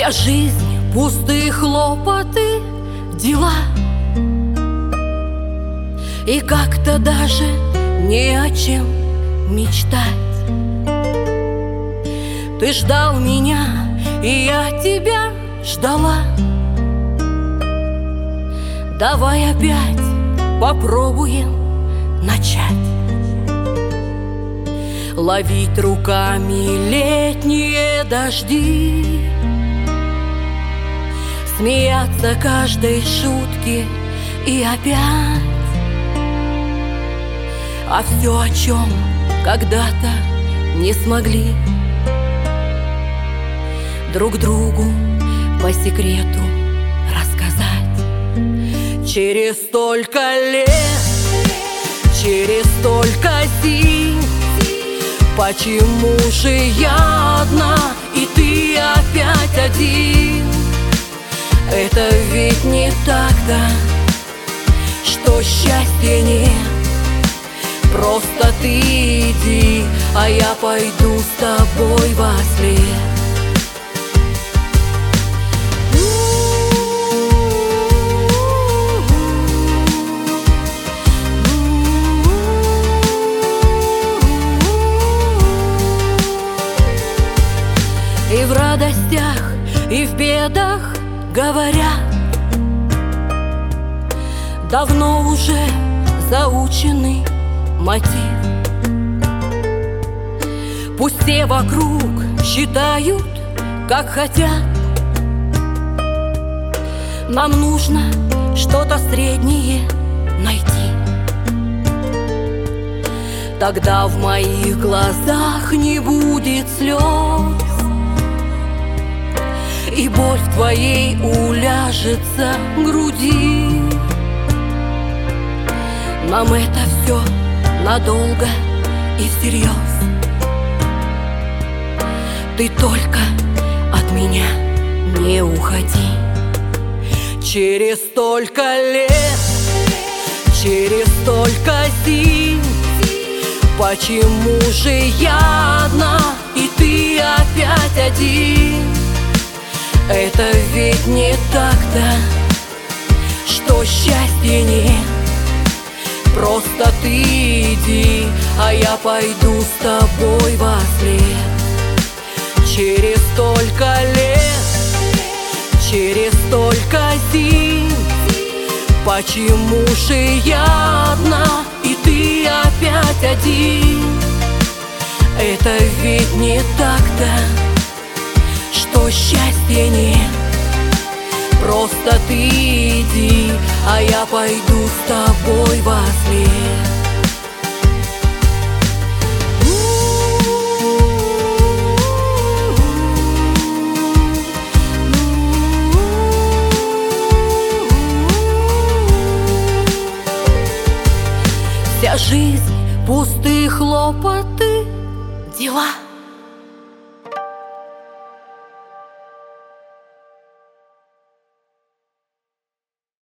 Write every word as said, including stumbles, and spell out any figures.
Вся жизнь пустые хлопоты, дела, и как-то даже не о чем мечтать. Ты ждал меня, и я тебя ждала. Давай опять попробуем начать. Ловить руками летние дожди, смеяться каждой шутке и опять. А все, о чем когда-то не смогли друг другу по секрету рассказать. Через столько лет, через столько зим, почему же я одна и ты опять один? Это ведь не так-то, что счастья нет. Просто ты иди, а я пойду с тобой во след. И в радостях, и в бедах говорят, давно уже заученный мотив. Пусть все вокруг считают, как хотят, нам нужно что-то среднее найти. Тогда в моих глазах не будет слез, и боль в твоей уляжется в груди. Нам это все надолго и всерьез. Ты только от меня не уходи. Через столько лет, через столько зим, почему же я одна и ты опять один? Это ведь не так-то, что счастья нет. Просто ты иди, а я пойду с тобой во след. Через столько лет, через столько зим, почему же я одна и ты опять один? Это ведь не так-то, что счастья нет. Просто ты иди, а я пойду с тобой во след. Вся жизнь пустые хлопоты, дела.